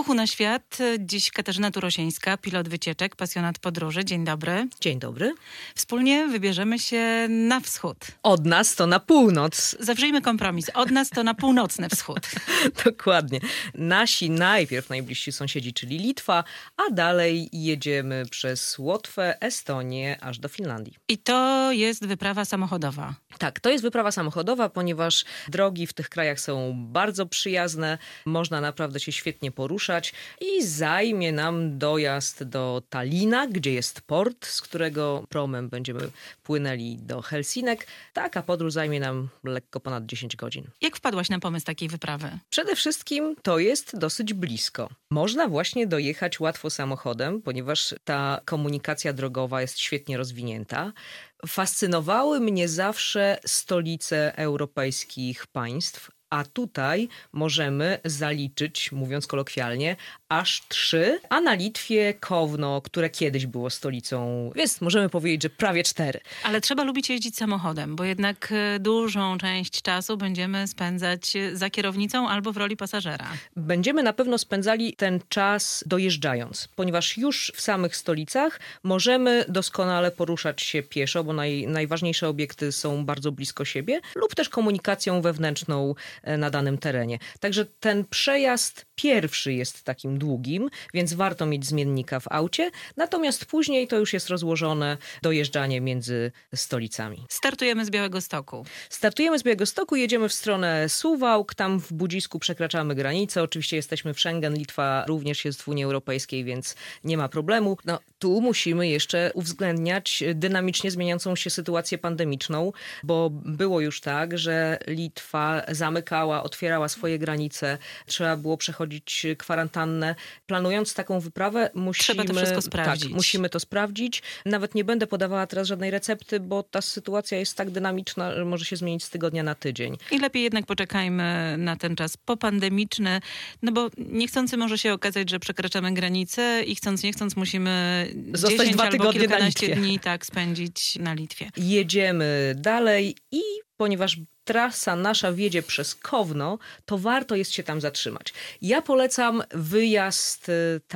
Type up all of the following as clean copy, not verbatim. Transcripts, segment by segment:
Ruchu na Świat. Dziś Katarzyna Turosińska, pilot wycieczek, pasjonat podróży. Dzień dobry. Dzień dobry. Wspólnie wybierzemy się na wschód. Od nas to na północ. Zawrzyjmy kompromis. Od nas to na północny wschód. Dokładnie. Nasi najbliżsi sąsiedzi, czyli Litwa, a dalej jedziemy przez Łotwę, Estonię, aż do Finlandii. I to jest wyprawa samochodowa. Tak, to jest wyprawa samochodowa, ponieważ drogi w tych krajach są bardzo przyjazne, można naprawdę się świetnie poruszać i zajmie nam dojazd do Tallina, gdzie jest port, z którego promem będziemy płynęli do Helsinek. Taka podróż zajmie nam lekko ponad 10 godzin. Jak wpadłaś na pomysł takiej wyprawy? Przede wszystkim to jest dosyć blisko. Można właśnie dojechać łatwo samochodem, ponieważ ta komunikacja drogowa jest świetnie rozwinięta. Fascynowały mnie zawsze stolice europejskich państw, a tutaj możemy zaliczyć, mówiąc kolokwialnie, aż 3, a na Litwie Kowno, które kiedyś było stolicą, więc możemy powiedzieć, że prawie 4. Ale trzeba lubić jeździć samochodem, bo jednak dużą część czasu będziemy spędzać za kierownicą albo w roli pasażera. Będziemy na pewno spędzali ten czas dojeżdżając, ponieważ już w samych stolicach możemy doskonale poruszać się pieszo, bo najważniejsze obiekty są bardzo blisko siebie, lub też komunikacją wewnętrzną na danym terenie. Także ten przejazd pierwszy jest takim długim, więc warto mieć zmiennika w aucie, natomiast później to już jest rozłożone dojeżdżanie między stolicami. Startujemy z Białegostoku. Startujemy z Białegostoku, jedziemy w stronę Suwałk, tam w Budzisku przekraczamy granicę. Oczywiście jesteśmy w Schengen, Litwa również jest w Unii Europejskiej, więc nie ma problemu. No, tu musimy jeszcze uwzględniać dynamicznie zmieniającą się sytuację pandemiczną, bo było już tak, że Litwa zamykała, otwierała swoje granice, trzeba było przechodzić kwarantannę. Planując taką wyprawę trzeba to wszystko sprawdzić. Tak, musimy to sprawdzić. Nawet nie będę podawała teraz żadnej recepty, bo ta sytuacja jest tak dynamiczna, że może się zmienić z tygodnia na tydzień. I lepiej jednak poczekajmy na ten czas popandemiczny, no bo niechcący może się okazać, że przekraczamy granicę i chcąc nie chcąc musimy zostać 10 2 albo tygodnie kilkanaście dni spędzić na Litwie. Jedziemy dalej i ponieważ trasa nasza wiedzie przez Kowno, to warto jest się tam zatrzymać. Ja polecam wyjazd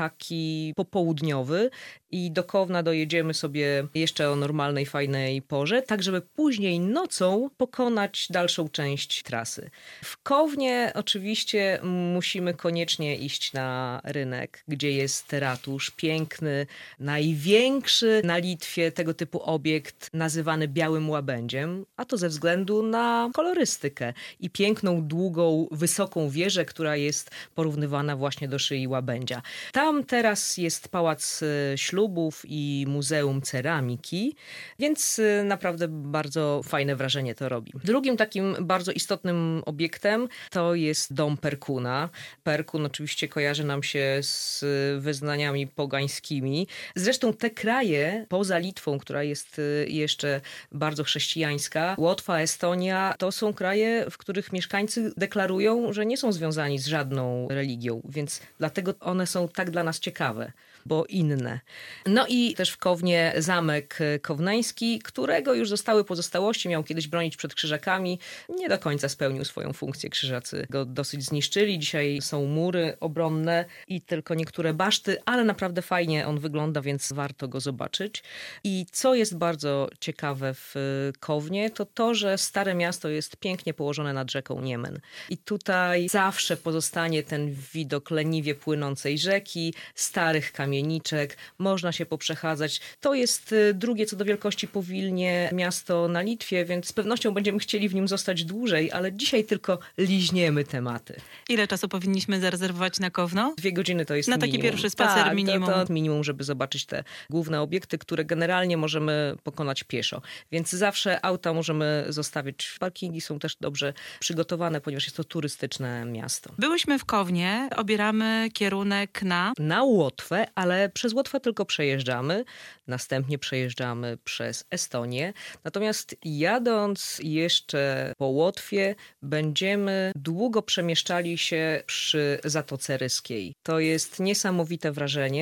taki popołudniowy i do Kowna dojedziemy sobie jeszcze o normalnej, fajnej porze, tak żeby później nocą pokonać dalszą część trasy. W Kownie oczywiście musimy koniecznie iść na rynek, gdzie jest ratusz piękny, największy na Litwie tego typu obiekt nazywany Białym Łabędziem, a to ze względu na kolorystykę i piękną, długą, wysoką wieżę, która jest porównywana właśnie do szyi łabędzia. Tam teraz jest pałac ślubów i muzeum ceramiki, więc naprawdę bardzo fajne wrażenie to robi. Drugim takim bardzo istotnym obiektem to jest dom Perkuna. Perkun oczywiście kojarzy nam się z wyznaniami pogańskimi. Zresztą te kraje poza Litwą, która jest jeszcze bardzo chrześcijańska, Łotwa, Estonia, to są kraje, w których mieszkańcy deklarują, że nie są związani z żadną religią, więc dlatego one są tak dla nas ciekawe, bo inne. No i też w Kownie zamek kownański, którego już zostały pozostałości, miał kiedyś bronić przed krzyżakami. Nie do końca spełnił swoją funkcję. Krzyżacy go dosyć zniszczyli. Dzisiaj są mury obronne i tylko niektóre baszty, ale naprawdę fajnie on wygląda, więc warto go zobaczyć. I co jest bardzo ciekawe w Kownie, to to, że Stare Miasto jest pięknie położone nad rzeką Niemen. I tutaj zawsze pozostanie ten widok leniwie płynącej rzeki, starych kamieniczek, można się poprzechadzać. To jest drugie co do wielkości po Wilnie miasto na Litwie, więc z pewnością będziemy chcieli w nim zostać dłużej, ale dzisiaj tylko liźniemy tematy. Ile czasu powinniśmy zarezerwować na Kowno? 2 godziny to jest na minimum. taki pierwszy spacer tak, minimum. To minimum, żeby zobaczyć te główne obiekty, które generalnie możemy pokonać pieszo. Więc zawsze auta możemy zostawić. Parkingi są też dobrze przygotowane, ponieważ jest to turystyczne miasto. Byłyśmy w Kownie, obieramy kierunek na Łotwę, ale przez Łotwę tylko przejeżdżamy. Następnie przejeżdżamy przez Estonię. Natomiast jadąc jeszcze po Łotwie, będziemy długo przemieszczali się przy Zatoce Ryskiej. To jest niesamowite wrażenie.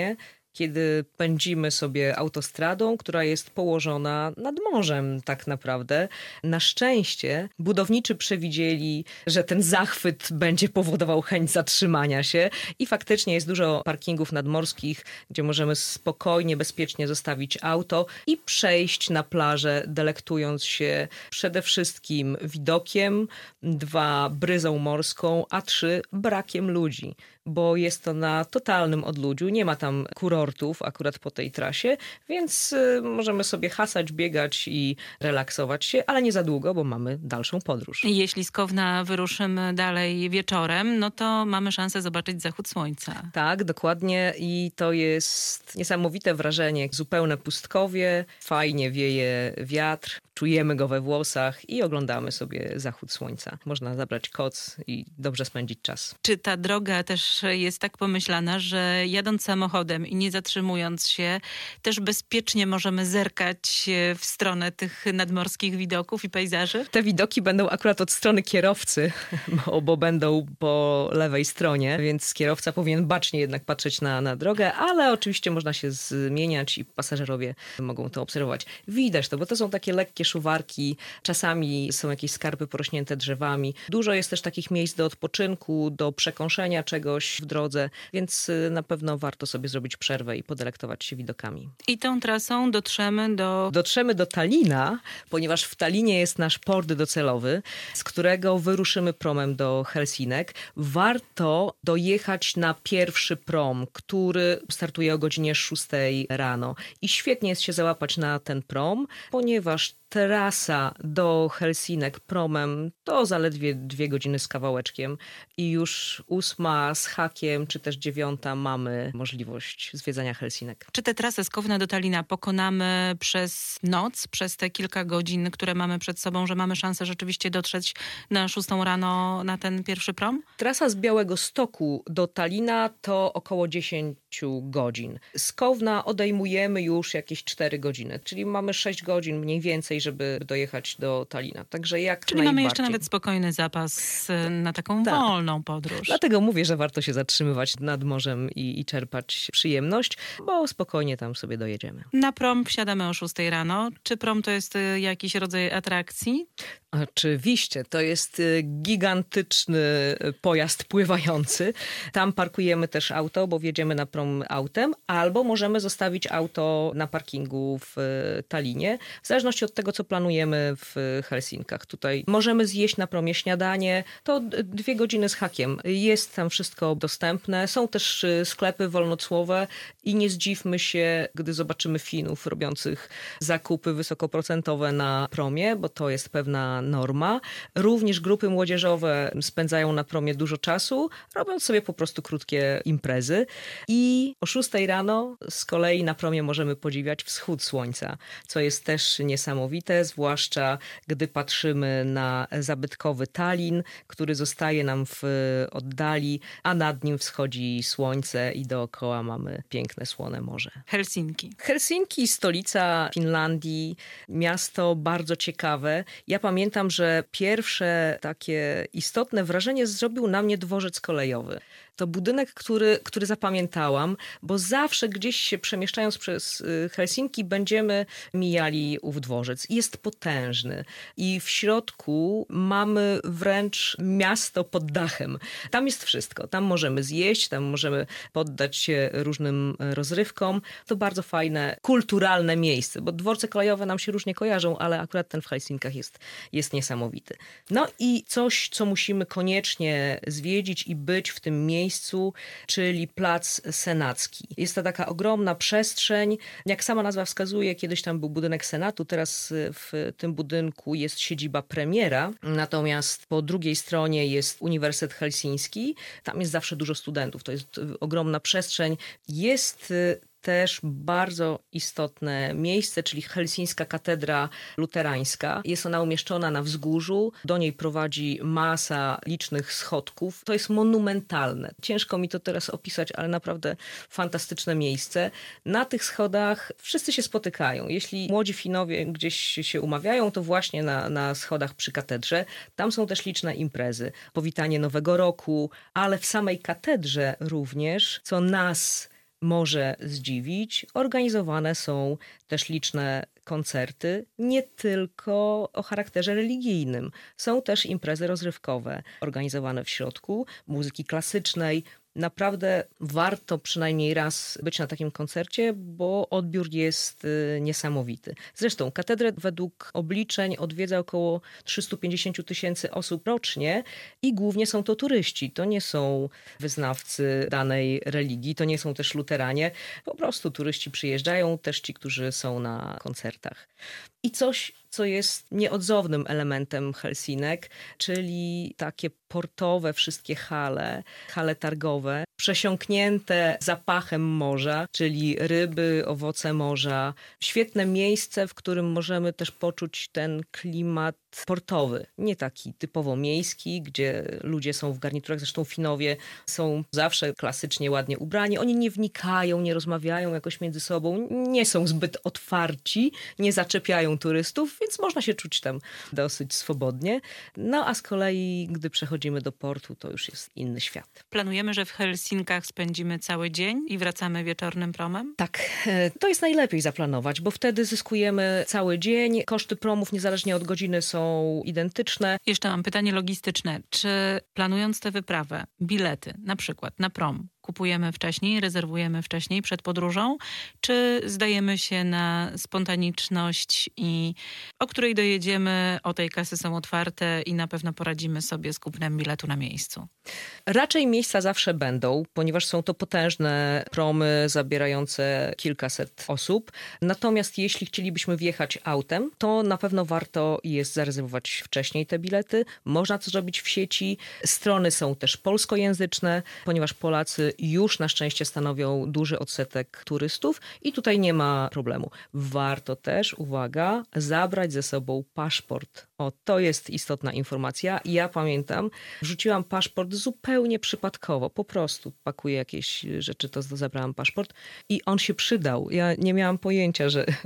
kiedy pędzimy sobie autostradą, która jest położona nad morzem tak naprawdę. Na szczęście budowniczy przewidzieli, że ten zachwyt będzie powodował chęć zatrzymania się i faktycznie jest dużo parkingów nadmorskich, gdzie możemy spokojnie, bezpiecznie zostawić auto i przejść na plażę, delektując się przede wszystkim widokiem, 2 bryzą morską, a 3 brakiem ludzi, bo jest to na totalnym odludziu, nie ma tam kurortów akurat po tej trasie, więc możemy sobie hasać, biegać i relaksować się, ale nie za długo, bo mamy dalszą podróż. Jeśli z Kowna wyruszymy dalej wieczorem, no to mamy szansę zobaczyć zachód słońca. Tak, dokładnie i to jest niesamowite wrażenie. Zupełne pustkowie, fajnie wieje wiatr, czujemy go we włosach i oglądamy sobie zachód słońca. Można zabrać koc i dobrze spędzić czas. Czy ta droga też jest tak pomyślana, że jadąc samochodem i nie zatrzymując się, też bezpiecznie możemy zerkać w stronę tych nadmorskich widoków i pejzaży? Te widoki będą akurat od strony kierowcy, bo będą po lewej stronie, więc kierowca powinien bacznie jednak patrzeć na drogę, ale oczywiście można się zmieniać i pasażerowie mogą to obserwować. Widać to, bo to są takie lekkie szuwarki, czasami są jakieś skarpy porośnięte drzewami. Dużo jest też takich miejsc do odpoczynku, do przekąszenia czegoś w drodze, więc na pewno warto sobie zrobić przerwę i podelektować się widokami. I tą trasą dotrzemy do Talina, ponieważ w Talinie jest nasz port docelowy, z którego wyruszymy promem do Helsinek. Warto dojechać na pierwszy prom, który startuje o godzinie 6 rano. I świetnie jest się załapać na ten prom, ponieważ trasa do Helsinek promem to zaledwie 2 godziny z kawałeczkiem i już 8 z hakiem, czy też 9 mamy możliwość zwiedzania Helsinek. Czy tę trasę z Kowna do Talina pokonamy przez noc, przez te kilka godzin, które mamy przed sobą, że mamy szansę rzeczywiście dotrzeć na 6 rano na ten pierwszy prom? Trasa z Białegostoku do Talina to około 10 godzin. Z Kowna odejmujemy już jakieś 4 godziny, czyli mamy 6 godzin mniej więcej, żeby dojechać do Talina. Także jak Czyli najbardziej. mamy jeszcze nawet spokojny zapas na taką wolną podróż. Dlatego mówię, że warto się zatrzymywać nad morzem i czerpać przyjemność, bo spokojnie tam sobie dojedziemy. Na prom wsiadamy o 6 rano. Czy prom to jest jakiś rodzaj atrakcji? Oczywiście, to jest gigantyczny pojazd pływający. Tam parkujemy też auto, bo wjedziemy na prom autem, albo możemy zostawić auto na parkingu w Talinie, w zależności od tego, co planujemy w Helsinkach. Tutaj możemy zjeść na promie śniadanie, to 2 godziny z hakiem. Jest tam wszystko dostępne. Są też sklepy wolnocłowe i nie zdziwmy się, gdy zobaczymy Finów robiących zakupy wysokoprocentowe na promie, bo to jest pewna norma. Również grupy młodzieżowe spędzają na promie dużo czasu, robiąc sobie po prostu krótkie imprezy. I o 6 rano z kolei na promie możemy podziwiać wschód słońca, co jest też niesamowite, zwłaszcza gdy patrzymy na zabytkowy Tallin, który zostaje nam w oddali, a nad nim wschodzi słońce i dookoła mamy piękne, słone morze. Helsinki, stolica Finlandii, miasto bardzo ciekawe. Ja pamiętam, że pierwsze takie istotne wrażenie zrobił na mnie dworzec kolejowy. To budynek, który zapamiętałam, bo zawsze gdzieś się przemieszczając przez Helsinki będziemy mijali ów dworzec. Jest potężny i w środku mamy wręcz miasto pod dachem. Tam jest wszystko. Tam możemy zjeść, tam możemy poddać się różnym rozrywkom. To bardzo fajne, kulturalne miejsce, bo dworce kolejowe nam się różnie kojarzą, ale akurat ten w Helsinkach jest niesamowity. No i coś, co musimy koniecznie zwiedzić i być w tym miejscu, czyli Plac Senacki. Jest to taka ogromna przestrzeń. Jak sama nazwa wskazuje, kiedyś tam był budynek Senatu, teraz w tym budynku jest siedziba premiera, natomiast po drugiej stronie jest Uniwersytet Helsiński. Tam jest zawsze dużo studentów. To jest ogromna przestrzeń. Jest też bardzo istotne miejsce, czyli Helsińska Katedra Luterańska. Jest ona umieszczona na wzgórzu. Do niej prowadzi masa licznych schodków. To jest monumentalne. Ciężko mi to teraz opisać, ale naprawdę fantastyczne miejsce. Na tych schodach wszyscy się spotykają. Jeśli młodzi Finowie gdzieś się umawiają, to właśnie na schodach przy katedrze. Tam są też liczne imprezy. Powitanie Nowego Roku, ale w samej katedrze również, co nas może zdziwić. Organizowane są też liczne koncerty, nie tylko o charakterze religijnym. Są też imprezy rozrywkowe organizowane w środku, muzyki klasycznej. Naprawdę warto przynajmniej raz być na takim koncercie, bo odbiór jest niesamowity. Zresztą katedrę według obliczeń odwiedza około 350 000 osób rocznie i głównie są to turyści. To nie są wyznawcy danej religii, to nie są też luteranie. Po prostu turyści przyjeżdżają, też ci, którzy są na koncertach. I coś, co jest nieodzownym elementem Helsinek, czyli takie portowe wszystkie hale targowe, przesiąknięte zapachem morza, czyli ryby, owoce morza. Świetne miejsce, w którym możemy też poczuć ten klimat portowy. Nie taki typowo miejski, gdzie ludzie są w garniturach. Zresztą Finowie są zawsze klasycznie ładnie ubrani. Oni nie wnikają, nie rozmawiają jakoś między sobą, nie są zbyt otwarci, nie zaczepiają turystów, więc można się czuć tam dosyć swobodnie. No a z kolei, gdy przechodzimy do portu, to już jest inny świat. Planujemy, że w Helsinkach spędzimy cały dzień i wracamy wieczornym promem? Tak, to jest najlepiej zaplanować, bo wtedy zyskujemy cały dzień. Koszty promów niezależnie od godziny są identyczne. Jeszcze mam pytanie logistyczne. Czy planując tę wyprawę, bilety na przykład na prom kupujemy wcześniej, rezerwujemy wcześniej przed podróżą, czy zdajemy się na spontaniczność i o której dojedziemy, o tej kasy są otwarte i na pewno poradzimy sobie z kupnem biletu na miejscu? Raczej miejsca zawsze będą, ponieważ są to potężne promy zabierające kilkaset osób. Natomiast jeśli chcielibyśmy wjechać autem, to na pewno warto jest zarezerwować wcześniej te bilety. Można to zrobić w sieci. Strony są też polskojęzyczne, ponieważ Polacy już na szczęście stanowią duży odsetek turystów i tutaj nie ma problemu. Warto też, uwaga, zabrać ze sobą paszport. O, to jest istotna informacja. Ja pamiętam, wrzuciłam paszport zupełnie przypadkowo. Po prostu pakuję jakieś rzeczy, to zabrałam paszport i on się przydał. Ja nie miałam pojęcia,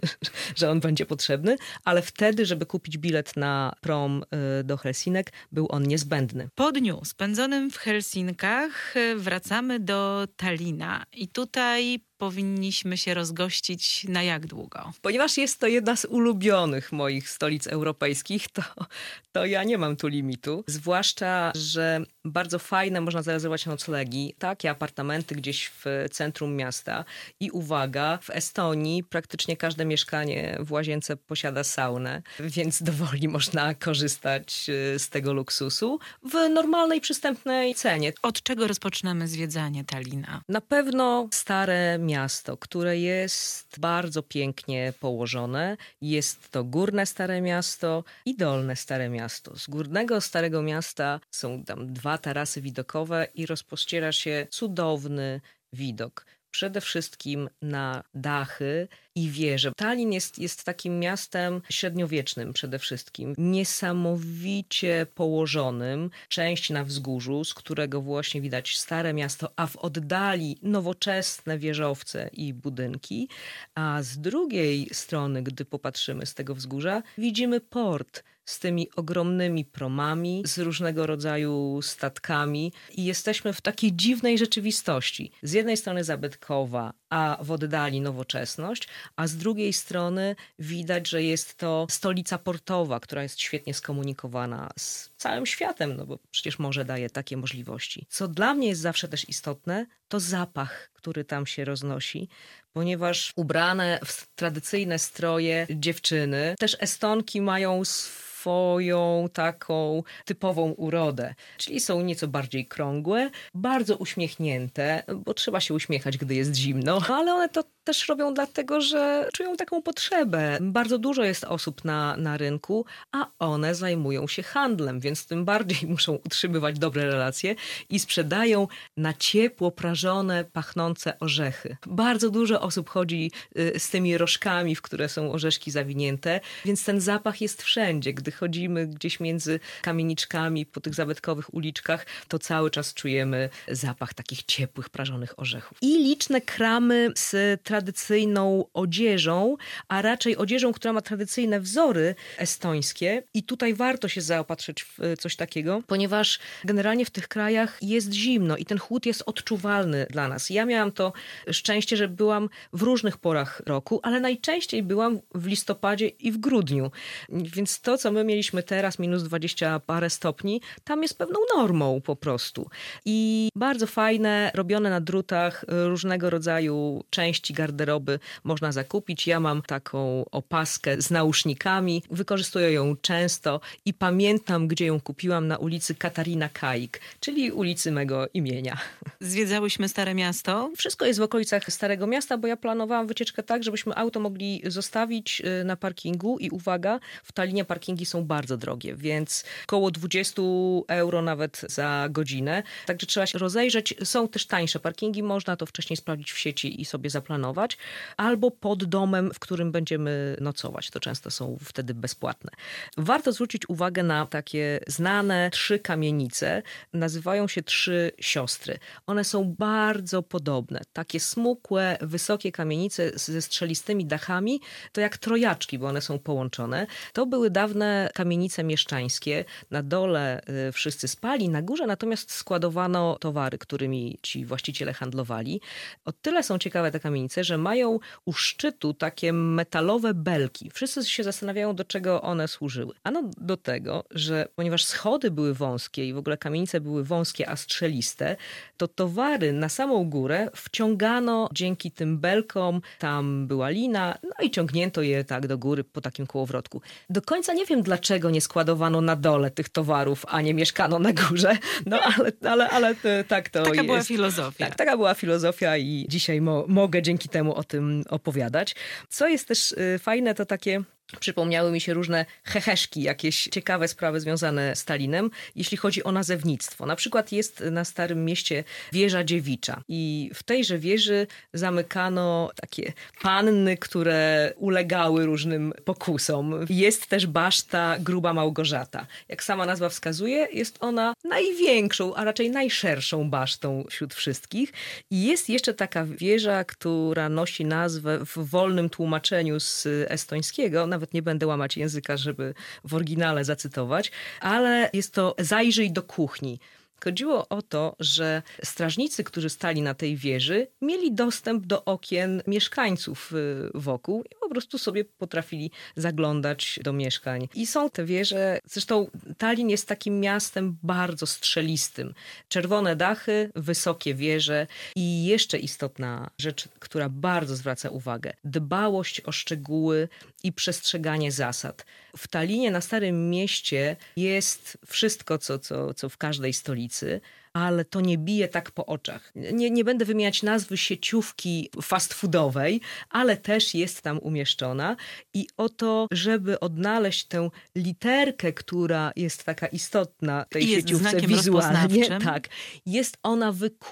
że on będzie potrzebny, ale wtedy, żeby kupić bilet na prom do Helsinek, był on niezbędny. Po dniu spędzonym w Helsinkach wracamy do Tallina i tutaj powinniśmy się rozgościć na jak długo? Ponieważ jest to jedna z ulubionych moich stolic europejskich, to ja nie mam tu limitu. Zwłaszcza, że bardzo fajne można zarezerwować noclegi, takie apartamenty gdzieś w centrum miasta. I uwaga, w Estonii praktycznie każde mieszkanie w łazience posiada saunę, więc dowolnie można korzystać z tego luksusu w normalnej, przystępnej cenie. Od czego rozpoczynamy zwiedzanie Tallina? Na pewno stare miasto, które jest bardzo pięknie położone. Jest to górne Stare Miasto i dolne Stare Miasto. Z górnego Starego Miasta są tam 2 tarasy widokowe i rozpościera się cudowny widok. Przede wszystkim na dachy i wieże. Tallin jest takim miastem średniowiecznym przede wszystkim. Niesamowicie położonym. Część na wzgórzu, z którego właśnie widać Stare Miasto, a w oddali nowoczesne wieżowce i budynki. A z drugiej strony, gdy popatrzymy z tego wzgórza, widzimy port z tymi ogromnymi promami, z różnego rodzaju statkami i jesteśmy w takiej dziwnej rzeczywistości. Z jednej strony zabytkowa, a w oddali nowoczesność, a z drugiej strony widać, że jest to stolica portowa, która jest świetnie skomunikowana z całym światem, no bo przecież morze daje takie możliwości. Co dla mnie jest zawsze też istotne, to zapach, który tam się roznosi, ponieważ ubrane w tradycyjne stroje dziewczyny, też Estonki mają swoją taką typową urodę. Czyli są nieco bardziej krągłe, bardzo uśmiechnięte, bo trzeba się uśmiechać, gdy jest zimno, ale one to też robią dlatego, że czują taką potrzebę. Bardzo dużo jest osób na rynku, a one zajmują się handlem, więc tym bardziej muszą utrzymywać dobre relacje i sprzedają na ciepło prażone, pachnące orzechy. Bardzo dużo osób chodzi z tymi rożkami, w które są orzeszki zawinięte, więc ten zapach jest wszędzie. Gdy chodzimy gdzieś między kamieniczkami po tych zabytkowych uliczkach, to cały czas czujemy zapach takich ciepłych, prażonych orzechów. I liczne kramy problemy z tradycyjną odzieżą, a raczej odzieżą, która ma tradycyjne wzory estońskie. I tutaj warto się zaopatrzyć w coś takiego, ponieważ generalnie w tych krajach jest zimno i ten chłód jest odczuwalny dla nas. Ja miałam to szczęście, że byłam w różnych porach roku, ale najczęściej byłam w listopadzie i w grudniu. Więc to, co my mieliśmy teraz, minus 20 parę stopni, tam jest pewną normą po prostu. I bardzo fajne, robione na drutach, różnego rodzaju części garderoby można zakupić. Ja mam taką opaskę z nausznikami, wykorzystuję ją często i pamiętam, gdzie ją kupiłam, na ulicy Katarina Kaik, czyli ulicy mego imienia. Zwiedzałyśmy Stare Miasto. Wszystko jest w okolicach Starego Miasta, bo ja planowałam wycieczkę tak, żebyśmy auto mogli zostawić na parkingu i uwaga, w Tallinie parkingi są bardzo drogie, więc około 20 euro nawet za godzinę. Także trzeba się rozejrzeć. Są też tańsze parkingi, można to wcześniej sprawdzić w sieci i sobie zaplanować. Albo pod domem, w którym będziemy nocować. To często są wtedy bezpłatne. Warto zwrócić uwagę na takie znane 3 kamienice. Nazywają się 3 siostry. One są bardzo podobne. Takie smukłe, wysokie kamienice ze strzelistymi dachami, to jak trojaczki, bo one są połączone. To były dawne kamienice mieszczańskie. Na dole wszyscy spali, na górze natomiast składowano towary, którymi ci właściciele handlowali. O tyle są ciekawe te kamienice, że mają u szczytu takie metalowe belki. Wszyscy się zastanawiają, do czego one służyły. Ano do tego, że ponieważ schody były wąskie i w ogóle kamienice były wąskie, a strzeliste, to towary na samą górę wciągano dzięki tym belkom. Tam była lina, no i ciągnięto je tak do góry po takim kołowrotku. Do końca nie wiem, dlaczego nie składowano na dole tych towarów, a nie mieszkano na górze. No ale tak to taka jest. Była filozofia. Tak, taka była filozofia i dzisiaj mogę dzięki temu o tym opowiadać. Co jest też fajne, to takie... Przypomniały mi się różne heheszki, jakieś ciekawe sprawy związane z Tallinem, jeśli chodzi o nazewnictwo. Na przykład jest na Starym Mieście wieża dziewicza i w tejże wieży zamykano takie panny, które ulegały różnym pokusom. Jest też baszta Gruba Małgorzata. Jak sama nazwa wskazuje, jest ona największą, a raczej najszerszą basztą wśród wszystkich. I jest jeszcze taka wieża, która nosi nazwę w wolnym tłumaczeniu z estońskiego, nawet nie będę łamać języka, żeby w oryginale zacytować, ale jest to Zajrzyj do kuchni. Chodziło o to, że strażnicy, którzy stali na tej wieży, mieli dostęp do okien mieszkańców wokół i po prostu sobie potrafili zaglądać do mieszkań. I są te wieże, zresztą Tallin jest takim miastem bardzo strzelistym. Czerwone dachy, wysokie wieże i jeszcze istotna rzecz, która bardzo zwraca uwagę. Dbałość o szczegóły i przestrzeganie zasad. W Tallinie na Starym Mieście jest wszystko, co w każdej stolicy, ale to nie bije tak po oczach. Nie będę wymieniać nazwy sieciówki fast foodowej, ale też jest tam umieszczona i o to, żeby odnaleźć tę literkę, która jest taka istotna w tej sieciówce wizualnie, tak, jest ona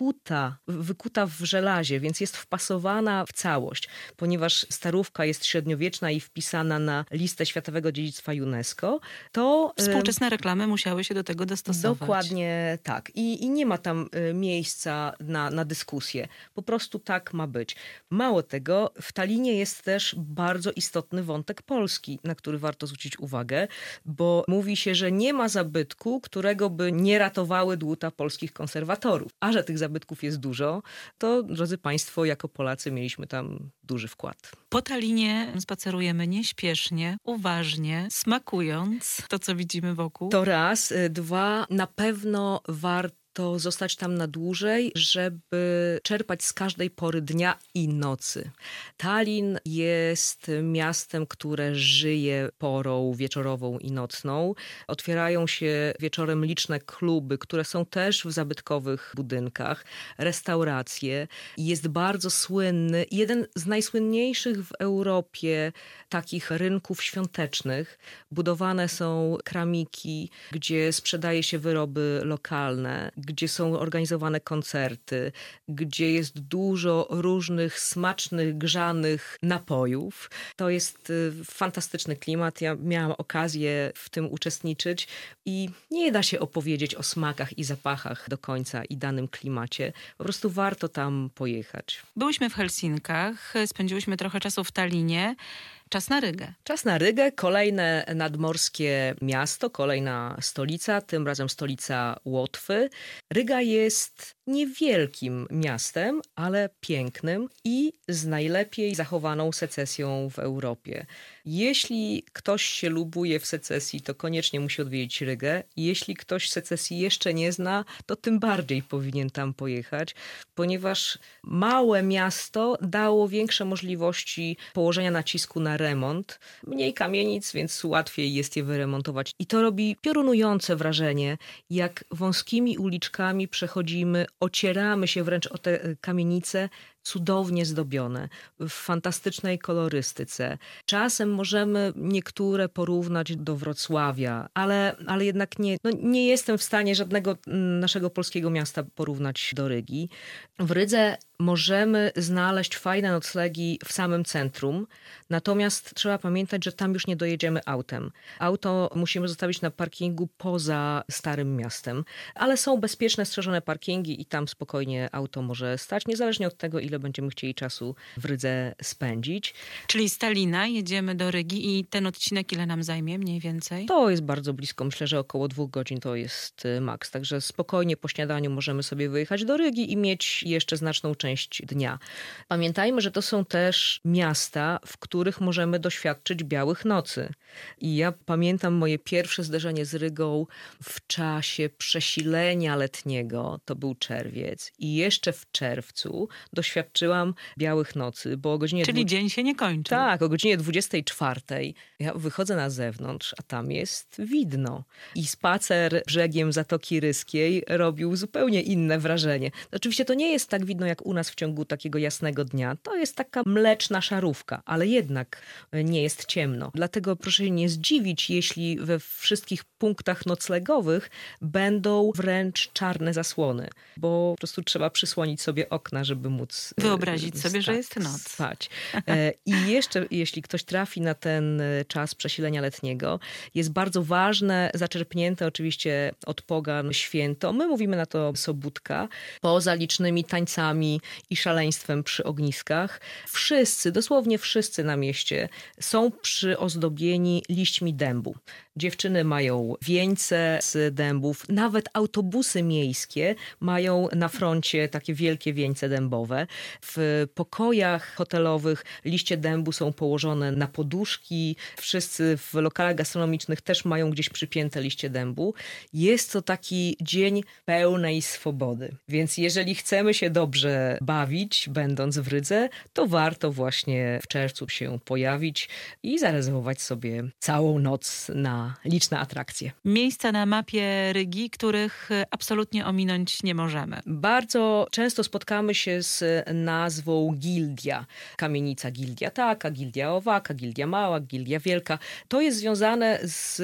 wykuta w żelazie, więc jest wpasowana w całość, ponieważ starówka jest średniowieczna i wpisana na listę Światowego Dziedzictwa UNESCO, to... Współczesne reklamy musiały się do tego dostosować. Dokładnie tak. I nie ma tam miejsca na dyskusję. Po prostu tak ma być. Mało tego, w Tallinie jest też bardzo istotny wątek polski, na który warto zwrócić uwagę, bo mówi się, że nie ma zabytku, którego by nie ratowały dłuta polskich konserwatorów. A że tych zabytków jest dużo, to drodzy Państwo, jako Polacy mieliśmy tam duży wkład. Po Tallinie spacerujemy nieśpiesznie, uważnie, smakując to, co widzimy wokół. To raz. 2, na pewno warto zostać tam na dłużej, żeby czerpać z każdej pory dnia i nocy. Tallin jest miastem, które żyje porą wieczorową i nocną. Otwierają się wieczorem liczne kluby, które są też w zabytkowych budynkach, restauracje. Jest bardzo słynny, jeden z najsłynniejszych w Europie takich rynków świątecznych. Budowane są kramiki, gdzie sprzedaje się wyroby lokalne, gdzie są organizowane koncerty, gdzie jest dużo różnych smacznych, grzanych napojów. To jest fantastyczny klimat. Ja miałam okazję w tym uczestniczyć i nie da się opowiedzieć o smakach i zapachach do końca i danym klimacie. Po prostu warto tam pojechać. Byłyśmy w Helsinkach, spędziłyśmy trochę czasu w Tallinie. Czas na Rygę. Czas na Rygę, kolejne nadmorskie miasto, kolejna stolica, tym razem stolica Łotwy. Ryga jest niewielkim miastem, ale pięknym i z najlepiej zachowaną secesją w Europie. Jeśli ktoś się lubuje w secesji, to koniecznie musi odwiedzić Rygę. Jeśli ktoś secesji jeszcze nie zna, to tym bardziej powinien tam pojechać, ponieważ małe miasto dało większe możliwości położenia nacisku na remont. Mniej kamienic, więc łatwiej jest je wyremontować. I to robi piorunujące wrażenie, jak wąskimi uliczkami przechodzimy, ocieramy się wręcz o te kamienice, cudownie zdobione, w fantastycznej kolorystyce. Czasem możemy niektóre porównać do Wrocławia, ale jednak nie, nie jestem w stanie żadnego naszego polskiego miasta porównać do Rygi. W Rydze możemy znaleźć fajne noclegi w samym centrum, natomiast trzeba pamiętać, że tam już nie dojedziemy autem. Auto musimy zostawić na parkingu poza Starym Miastem, ale są bezpieczne, strzeżone parkingi i tam spokojnie auto może stać, niezależnie od tego, ile będziemy chcieli czasu w Rydze spędzić. Czyli z Tallina jedziemy do Rygi i ten odcinek ile nam zajmie mniej więcej? To jest bardzo blisko, myślę, że około 2 godzin to jest maks, także spokojnie po śniadaniu możemy sobie wyjechać do Rygi i mieć jeszcze znaczną część dnia. Pamiętajmy, że to są też miasta, w których możemy doświadczyć białych nocy. I ja pamiętam moje pierwsze zderzenie z Rygą w czasie przesilenia letniego, to był czerwiec i jeszcze w czerwcu doświadczyłam białych nocy, bo o godzinie... Czyli dzień się nie kończy. Tak, o godzinie 24 ja wychodzę na zewnątrz, a tam jest widno. I spacer brzegiem Zatoki Ryskiej robił zupełnie inne wrażenie. Oczywiście to nie jest tak widno jak u nas w ciągu takiego jasnego dnia. To jest taka mleczna szarówka, ale jednak nie jest ciemno. Dlatego proszę się nie zdziwić, jeśli we wszystkich punktach noclegowych będą wręcz czarne zasłony, bo po prostu trzeba przysłonić sobie okna, żeby móc wyobrazić sobie, że jest noc. Spać. I jeszcze, jeśli ktoś trafi na ten czas przesilenia letniego, jest bardzo ważne, zaczerpnięte oczywiście od pogan święto. My mówimy na to sobótka. Poza licznymi tańcami i szaleństwem przy ogniskach, wszyscy, dosłownie wszyscy na mieście są przyozdobieni liśćmi dębu. Dziewczyny mają wieńce z dębów, nawet autobusy miejskie mają na froncie takie wielkie wieńce dębowe. W pokojach hotelowych liście dębu są położone na poduszki. Wszyscy w lokalach gastronomicznych też mają gdzieś przypięte liście dębu. Jest to taki dzień pełnej swobody. Więc jeżeli chcemy się dobrze bawić, będąc w Rydze, to warto właśnie w czerwcu się pojawić i zarezerwować sobie całą noc na liczne atrakcje. Miejsca na mapie Rygi, których absolutnie ominąć nie możemy. Bardzo często spotkamy się z nazwą gildia. Kamienica gildia taka, gildia owaka, gildia mała, gildia wielka. To jest związane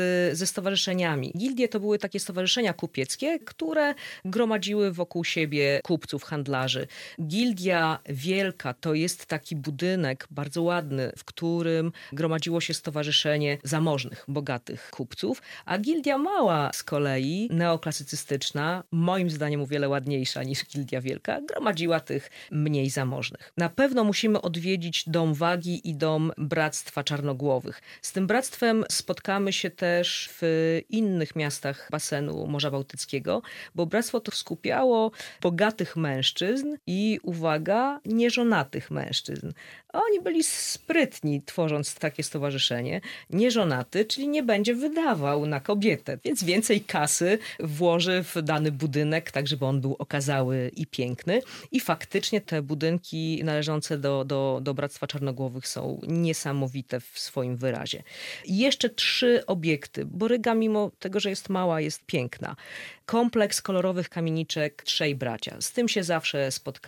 ze stowarzyszeniami. Gildie to były takie stowarzyszenia kupieckie, które gromadziły wokół siebie kupców, handlarzy. Gildia wielka to jest taki budynek bardzo ładny, w którym gromadziło się stowarzyszenie zamożnych, bogatych kupców, a gildia mała z kolei, neoklasycystyczna, moim zdaniem o wiele ładniejsza niż gildia wielka, gromadziła tych mniej zamożnych. Na pewno musimy odwiedzić Dom Wagi i Dom Bractwa Czarnogłowych. Z tym bractwem spotkamy się też w innych miastach basenu Morza Bałtyckiego, bo bractwo to skupiało bogatych mężczyzn i, uwaga, nieżonatych mężczyzn. Oni byli sprytni, tworząc takie stowarzyszenie. Nieżonaty, czyli nie będzie wydawał na kobietę, więc więcej kasy włoży w dany budynek, tak żeby on był okazały i piękny. I faktycznie te budynki należące do Bractwa Czarnogłowych są niesamowite w swoim wyrazie. I jeszcze 3 obiekty, bo Ryga mimo tego, że jest mała, jest piękna. Kompleks kolorowych kamieniczek Trzej Bracia. Z tym się zawsze spotkamy.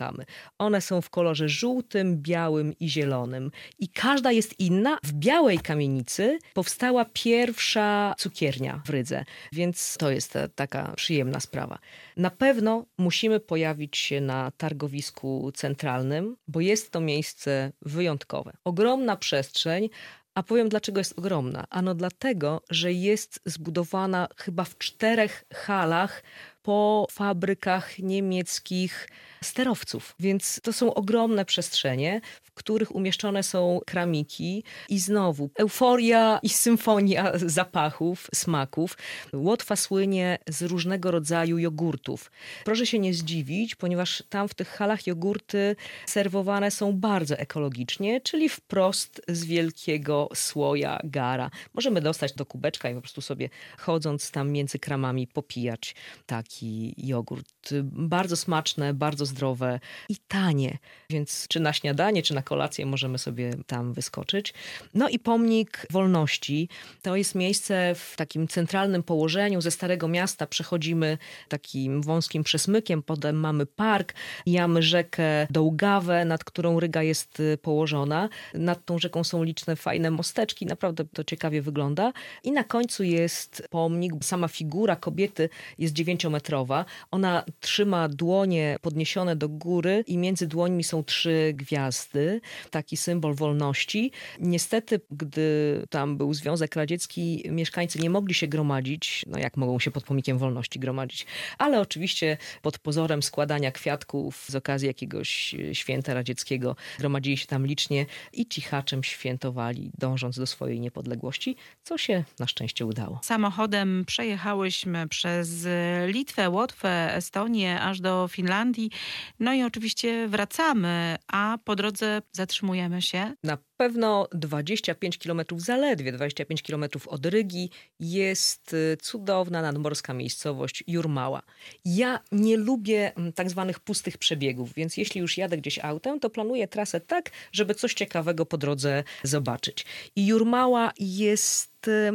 szukamy. One są w kolorze żółtym, białym i zielonym. I każda jest inna. W białej kamienicy powstała pierwsza cukiernia w Rydze, więc to jest taka przyjemna sprawa. Na pewno musimy pojawić się na targowisku centralnym, bo jest to miejsce wyjątkowe. Ogromna przestrzeń, a powiem dlaczego jest ogromna. Ano dlatego, że jest zbudowana chyba w 4 halach po fabrykach niemieckich sterowców. Więc to są ogromne przestrzenie, w których umieszczone są kramiki i znowu euforia i symfonia zapachów, smaków. Łotwa słynie z różnego rodzaju jogurtów. Proszę się nie zdziwić, ponieważ tam w tych halach jogurty serwowane są bardzo ekologicznie, czyli wprost z wielkiego słoja gara. Możemy dostać do kubeczka i po prostu sobie chodząc tam między kramami popijać taki jogurt. Bardzo smaczne, bardzo zdrowe i tanie, więc czy na śniadanie, czy na kolację możemy sobie tam wyskoczyć. No i pomnik Wolności. To jest miejsce w takim centralnym położeniu. Ze Starego Miasta przechodzimy takim wąskim przesmykiem, potem mamy park, mijamy rzekę Dołgawę, nad którą Ryga jest położona. Nad tą rzeką są liczne fajne mosteczki, naprawdę to ciekawie wygląda. I na końcu jest pomnik, sama figura kobiety jest 9-metrowa. Ona trzyma dłonie podniesione do góry i między dłońmi są 3 gwiazdy. Taki symbol wolności. Niestety, gdy tam był Związek Radziecki, mieszkańcy nie mogli się gromadzić. No jak mogą się pod pomnikiem wolności gromadzić? Ale oczywiście pod pozorem składania kwiatków z okazji jakiegoś święta radzieckiego gromadzili się tam licznie i cichaczem świętowali, dążąc do swojej niepodległości, co się na szczęście udało. Samochodem przejechałyśmy przez Litwę, Łotwę, Estonię, aż do Finlandii. No i oczywiście wracamy, a po drodze zatrzymujemy się. Na pewno 25 kilometrów, zaledwie 25 kilometrów od Rygi jest cudowna nadmorska miejscowość Jurmała. Ja nie lubię tak zwanych pustych przebiegów, więc jeśli już jadę gdzieś autem, to planuję trasę tak, żeby coś ciekawego po drodze zobaczyć. I Jurmała jest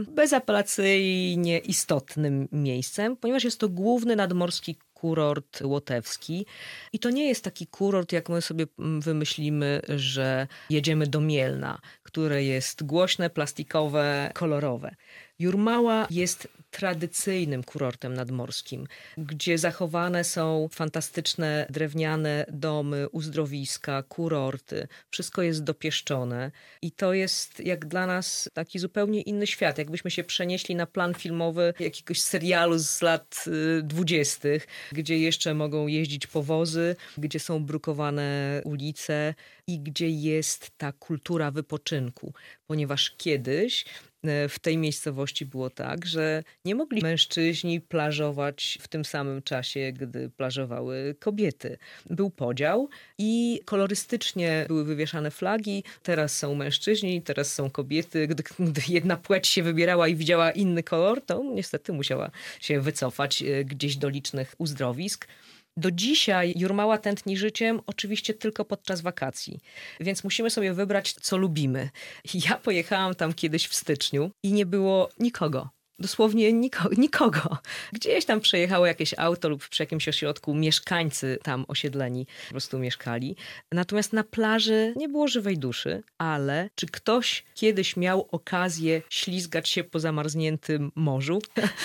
bezapelacyjnie istotnym miejscem, ponieważ jest to główny nadmorski kurort łotewski. I to nie jest taki kurort, jak my sobie wymyślimy, że jedziemy do Mielna, które jest głośne, plastikowe, kolorowe. Jurmała jest tradycyjnym kurortem nadmorskim, gdzie zachowane są fantastyczne drewniane domy, uzdrowiska, kurorty. Wszystko jest dopieszczone i to jest jak dla nas taki zupełnie inny świat. Jakbyśmy się przenieśli na plan filmowy jakiegoś serialu z lat 20., gdzie jeszcze mogą jeździć powozy, gdzie są brukowane ulice i gdzie jest ta kultura wypoczynku. Ponieważ kiedyś w tej miejscowości było tak, że nie mogli mężczyźni plażować w tym samym czasie, gdy plażowały kobiety. Był podział i kolorystycznie były wywieszane flagi. Teraz są mężczyźni, teraz są kobiety. Gdy jedna płeć się wybierała i widziała inny kolor, to niestety musiała się wycofać gdzieś do licznych uzdrowisk. Do dzisiaj Jurmała tętni życiem, oczywiście tylko podczas wakacji, więc musimy sobie wybrać, co lubimy. Ja pojechałam tam kiedyś w styczniu i nie było nikogo. Dosłownie nikogo. Gdzieś tam przejechało jakieś auto lub przy jakimś ośrodku mieszkańcy tam osiedleni po prostu mieszkali. Natomiast na plaży nie było żywej duszy, ale czy ktoś kiedyś miał okazję ślizgać się po zamarzniętym morzu?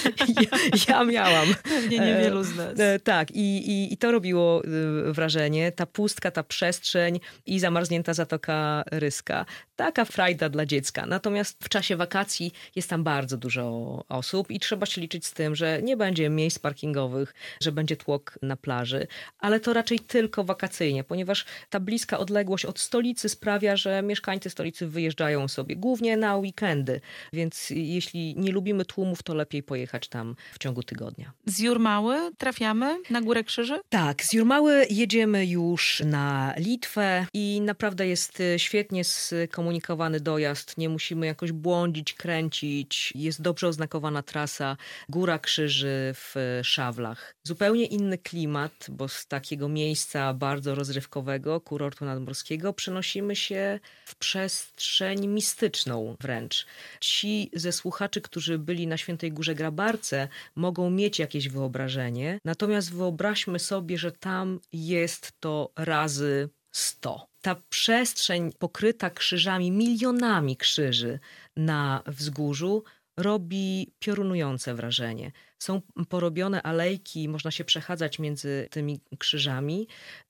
Ja miałam. Pewnie niewielu z nas. Tak, i to robiło wrażenie. Ta pustka, ta przestrzeń i zamarznięta Zatoka Ryska. Taka frajda dla dziecka. Natomiast w czasie wakacji jest tam bardzo dużo osób i trzeba się liczyć z tym, że nie będzie miejsc parkingowych, że będzie tłok na plaży, ale to raczej tylko wakacyjnie, ponieważ ta bliska odległość od stolicy sprawia, że mieszkańcy stolicy wyjeżdżają sobie głównie na weekendy, więc jeśli nie lubimy tłumów, to lepiej pojechać tam w ciągu tygodnia. Z Jurmały trafiamy na Górę Krzyży? Tak, z Jurmały jedziemy już na Litwę i naprawdę jest świetnie skomunikowany dojazd, nie musimy jakoś błądzić, kręcić, jest dobrze oznakowany nieoznakowana trasa, Góra Krzyży w Szawlach. Zupełnie inny klimat, bo z takiego miejsca bardzo rozrywkowego, kurortu nadmorskiego, przenosimy się w przestrzeń mistyczną wręcz. Ci ze słuchaczy, którzy byli na Świętej Górze Grabarce, mogą mieć jakieś wyobrażenie, natomiast wyobraźmy sobie, że tam jest to razy 100. Ta przestrzeń pokryta krzyżami, milionami krzyży na wzgórzu robi piorunujące wrażenie. Są porobione alejki, można się przechadzać między tymi krzyżami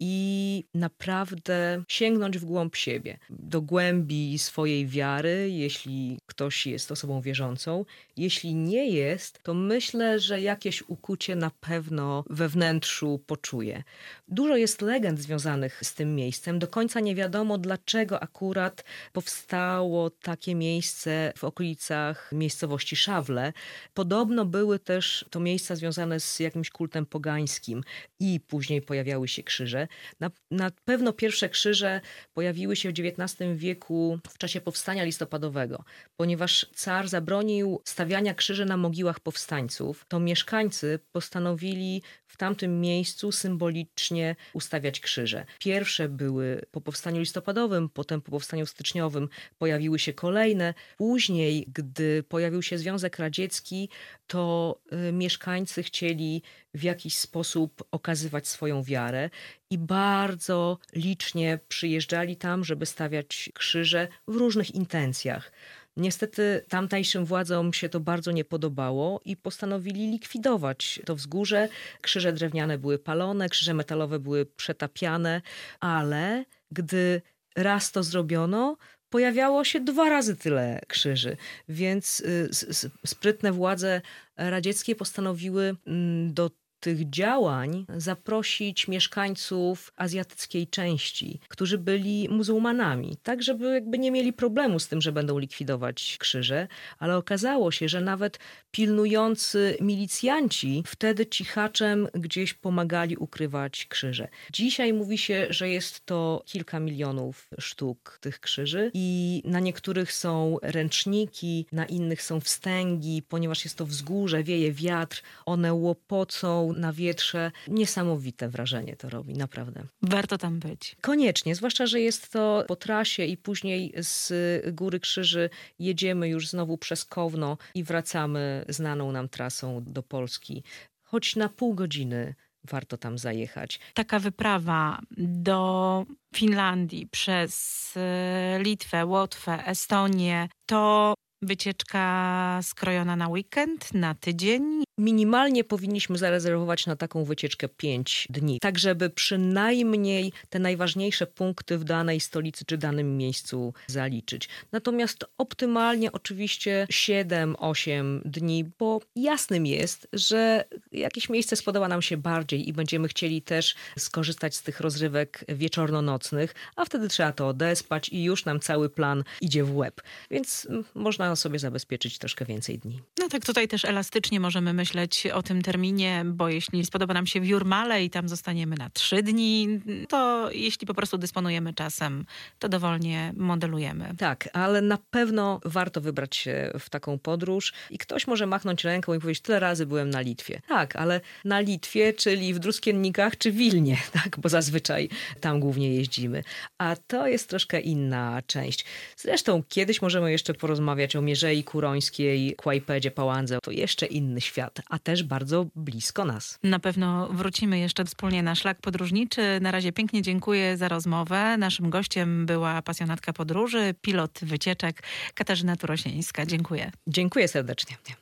i naprawdę sięgnąć w głąb siebie, do głębi swojej wiary, jeśli ktoś jest osobą wierzącą. Jeśli nie jest, to myślę, że jakieś ukucie na pewno we wnętrzu poczuje. Dużo jest legend związanych z tym miejscem. Do końca nie wiadomo, dlaczego akurat powstało takie miejsce w okolicach miejscowości Szawle. Podobno były też to miejsca związane z jakimś kultem pogańskim i później pojawiały się krzyże. Na pewno pierwsze krzyże pojawiły się w XIX wieku w czasie powstania listopadowego. Ponieważ car zabronił stawiania krzyży na mogiłach powstańców, to mieszkańcy postanowili w tamtym miejscu symbolicznie ustawiać krzyże. Pierwsze były po powstaniu listopadowym, potem po powstaniu styczniowym pojawiły się kolejne. Później, gdy pojawił się Związek Radziecki, to mieszkańcy chcieli w jakiś sposób okazywać swoją wiarę i bardzo licznie przyjeżdżali tam, żeby stawiać krzyże w różnych intencjach. Niestety tamtejszym władzom się to bardzo nie podobało i postanowili likwidować to wzgórze. Krzyże drewniane były palone, krzyże metalowe były przetapiane, ale gdy raz to zrobiono, pojawiało się 2 razy tyle krzyży, więc sprytne władze radzieckie postanowiły do tych działań zaprosić mieszkańców azjatyckiej części, którzy byli muzułmanami, tak żeby jakby nie mieli problemu z tym, że będą likwidować krzyże, ale okazało się, że nawet pilnujący milicjanci wtedy cichaczem gdzieś pomagali ukrywać krzyże. Dzisiaj mówi się, że jest to kilka milionów sztuk tych krzyży i na niektórych są ręczniki, na innych są wstęgi, ponieważ jest to wzgórze, wieje wiatr, one łopocą na wietrze. Niesamowite wrażenie to robi, naprawdę. Warto tam być. Koniecznie, zwłaszcza, że jest to po trasie i później z Góry Krzyży jedziemy już znowu przez Kowno i wracamy znaną nam trasą do Polski. Choć na pół godziny warto tam zajechać. Taka wyprawa do Finlandii przez Litwę, Łotwę, Estonię to wycieczka skrojona na weekend, na tydzień? Minimalnie powinniśmy zarezerwować na taką wycieczkę 5 dni, tak żeby przynajmniej te najważniejsze punkty w danej stolicy czy danym miejscu zaliczyć. Natomiast optymalnie oczywiście 7-8 dni, bo jasnym jest, że jakieś miejsce spodoba nam się bardziej i będziemy chcieli też skorzystać z tych rozrywek wieczorno-nocnych, a wtedy trzeba to odespać i już nam cały plan idzie w łeb. Więc można sobie zabezpieczyć troszkę więcej dni. No tak, tutaj też elastycznie możemy myśleć o tym terminie, bo jeśli spodoba nam się w Jurmale i tam zostaniemy na 3 dni, to jeśli po prostu dysponujemy czasem, to dowolnie modelujemy. Tak, ale na pewno warto wybrać się w taką podróż i ktoś może machnąć ręką i powiedzieć, tyle razy byłem na Litwie. Tak, ale na Litwie, czyli w Druskiennikach, czy Wilnie, tak, bo zazwyczaj tam głównie jeździmy. A to jest troszkę inna część. Zresztą kiedyś możemy jeszcze porozmawiać o Mierzei Kurońskiej, Kłajpedzie, Pałandze. To jeszcze inny świat, a też bardzo blisko nas. Na pewno wrócimy jeszcze wspólnie na szlak podróżniczy. Na razie pięknie dziękuję za rozmowę. Naszym gościem była pasjonatka podróży, pilot wycieczek Katarzyna Turosińska. Dziękuję. Dziękuję serdecznie.